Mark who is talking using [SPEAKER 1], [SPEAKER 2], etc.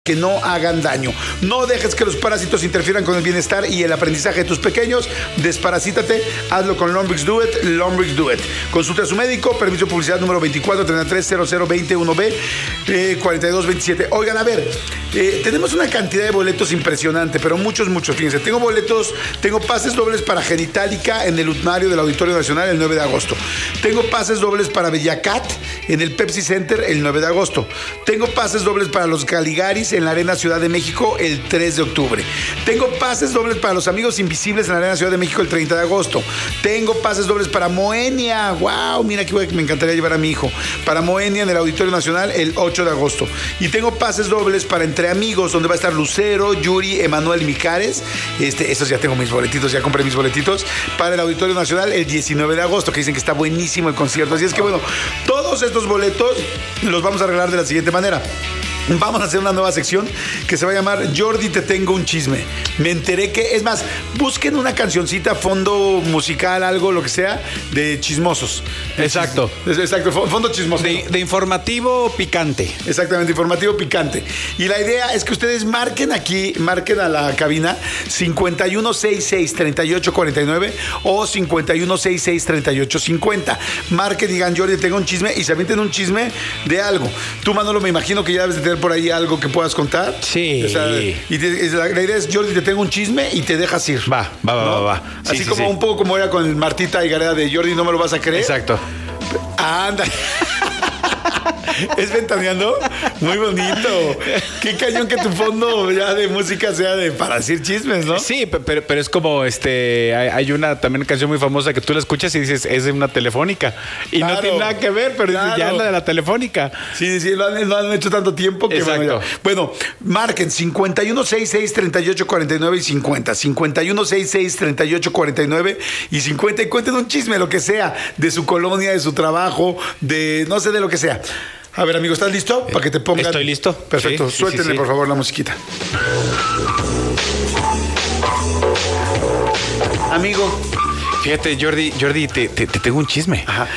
[SPEAKER 1] que no hagan daño. No dejes que los parásitos interfieran con el bienestar y el aprendizaje de tus pequeños. Desparasítate, hazlo con Lombrix Do It, Lombrix Do It. Consulta a su médico, permiso de publicidad número 2433002021B 4227. Oigan, a ver, tenemos una cantidad de boletos impresionante, pero muchos, fíjense. Tengo pases dobles para Genitalica en el Utmario del Auditorio Nacional el 9 de agosto. Tengo pases dobles para Bellacat en el Pepsi Center el 9 de agosto. Tengo pases dobles para los Caligaris en la Arena Ciudad de México el 3 de octubre. Tengo pases dobles para los Amigos Invisibles en la Arena Ciudad de México el 30 de agosto. Tengo pases dobles para Moenia. ¡Wow! Mira que me encantaría llevar a mi hijo. Para Moenia en el Auditorio Nacional el 8 de agosto. Y tengo pases dobles para Entre Amigos, donde va a estar Lucero, Yuri, Emanuel y Mijares. Esos ya tengo mis boletitos, ya compré mis boletitos. Para el Auditorio Nacional el 19 de agosto, que dicen que está buenísimo el concierto. Así es que bueno, todos estos boletos los vamos a arreglar de la siguiente manera. Vamos a hacer una nueva sección que se va a llamar Jordi, te tengo un chisme. Me enteré que, es más, busquen una cancioncita, fondo musical, algo, lo que sea, de chismosos.
[SPEAKER 2] Exacto.
[SPEAKER 1] Exacto, fondo chismoso.
[SPEAKER 2] De informativo picante.
[SPEAKER 1] Exactamente, informativo picante. Y la idea es que ustedes marquen a la cabina 5166-3849 o 5166-3850. Marquen, digan Jordi, tengo un chisme y se avienten un chisme de algo. Tú, Manolo, me imagino que ya debes de tener por ahí algo que puedas contar.
[SPEAKER 2] Sí.
[SPEAKER 1] O sea, la idea es, Jordi, te tengo un chisme y te dejas ir.
[SPEAKER 2] Va.
[SPEAKER 1] Sí, así como un poco como era con el Martita y Gareda de Jordi, no me lo vas a creer.
[SPEAKER 2] Exacto.
[SPEAKER 1] Anda. ¿Es ventaneando? Muy bonito. Qué cañón que tu fondo ya de música sea para decir chismes, ¿no?
[SPEAKER 2] Sí, pero es como hay una también canción muy famosa que tú la escuchas y dices, es de una telefónica. Y claro, no tiene nada que ver, pero claro, ya es la de la telefónica.
[SPEAKER 1] Sí, lo han hecho tanto tiempo que
[SPEAKER 2] exacto.
[SPEAKER 1] Bueno, marquen 5166-3849 y 50. 5166-3849 y 50. Y cuenten un chisme, lo que sea, de su colonia, de su trabajo, de no sé, de lo que sea. A ver, amigo, ¿estás listo? Para que te pongan.
[SPEAKER 2] Estoy listo.
[SPEAKER 1] Perfecto. Sí, suéltenle, por favor, la musiquita. Amigo.
[SPEAKER 2] Fíjate, Jordi, te tengo un chisme.
[SPEAKER 1] Ajá.